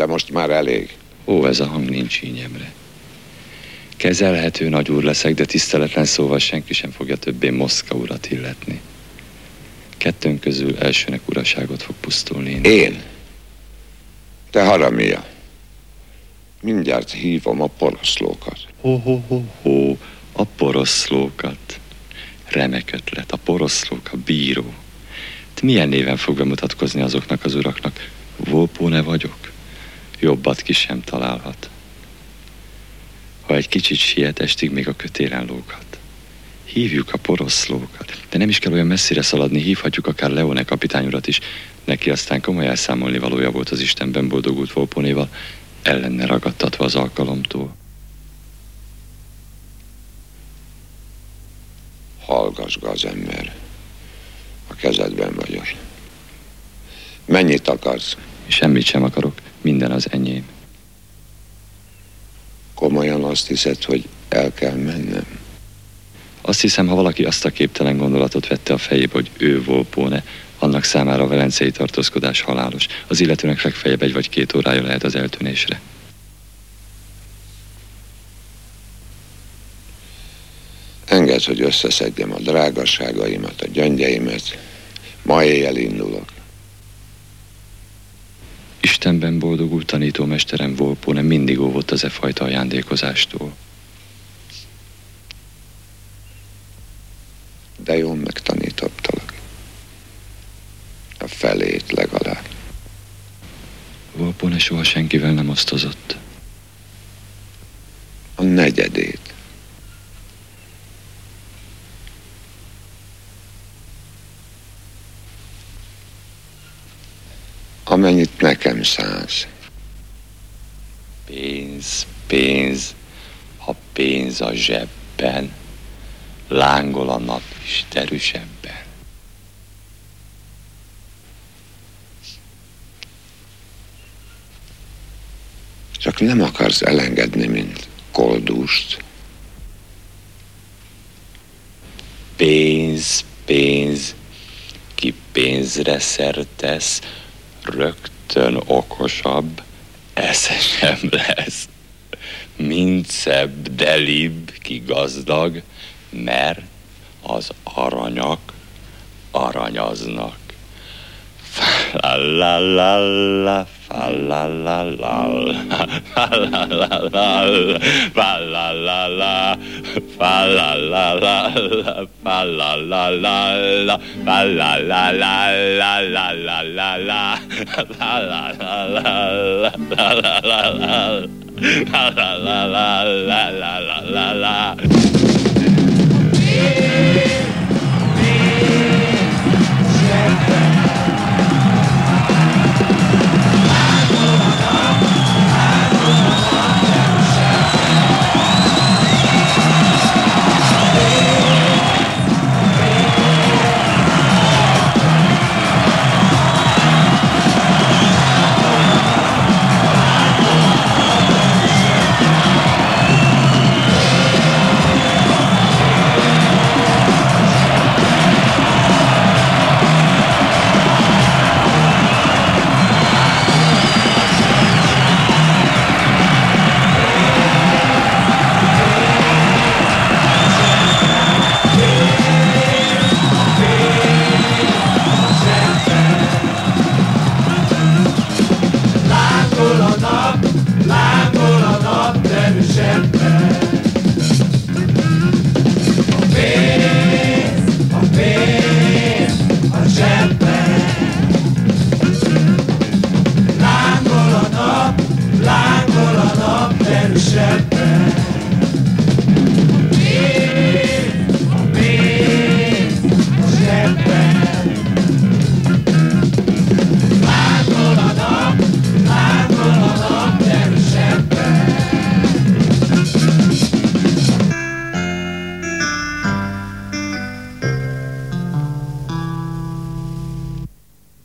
De most már elég. Ó, ez a hang nincs így, Emre. Kezelhető nagyúr leszek, de tiszteletlen szóval senki sem fogja többé Moszkva urat illetni. Kettőnk közül elsőnek uraságot fog pusztulni. Én? Te haramia. Mindjárt hívom a poroszlókat. Ho, a poroszlókat. Remek ötlet, a poroszlók, a bíró. Te milyen néven fog bemutatkozni azoknak az uraknak? Volpone vagyok? Jobbat ki sem találhat. Ha egy kicsit siet, estig még a kötélen lóghat. Hívjuk a poroszlókat. De nem is kell olyan messzire szaladni, hívhatjuk akár Leone kapitány urat is. Neki aztán komoly elszámolni valója volt az Istenben boldogult Volponéval, el lenne ragadtatva az alkalomtól. Hallgass, gazember. A kezedben vagyok. Mennyit akarsz? Semmit sem akarok, minden az enyém. Komolyan azt hiszed, hogy el kell mennem? Azt hiszem, ha valaki azt a képtelen gondolatot vette a fejébe, hogy ő Volpone, annak számára a velencei tartózkodás halálos. Az illetőnek legfeljebb 1 vagy 2 órája lehet az eltűnésre. Engedd, hogy összeszedjem a drágaságaimat, a gyöngyeimet. Ma éjjel indulok. Istenben boldogult tanítómesterem Volpone mindig óvott az e fajta ajándékozástól. De jól megtanítottalak. A felét legalább. Volpone soha senkivel nem osztozott. A 4. Amennyit nekem szánsz. Pénz, ha pénz a zsebben, lángol a nap is derűsebben. Csak nem akarsz elengedni, mint koldust. Pénz, ki pénzre szertesz, rögtön okosabb, esze sem lesz. Mind szebb, delibb, ki gazdag, mert az aranyak aranyaznak. Fa-la-la-la-la, fa-la-la-la, fa-la-la-la, fa-la-la-la, fa-la-la-la, fa-la-la-la, fa-la-la-la-la-la-la-la, fa-la-la-la-la-la-la-la-la-la-la-la-la-la-la-la.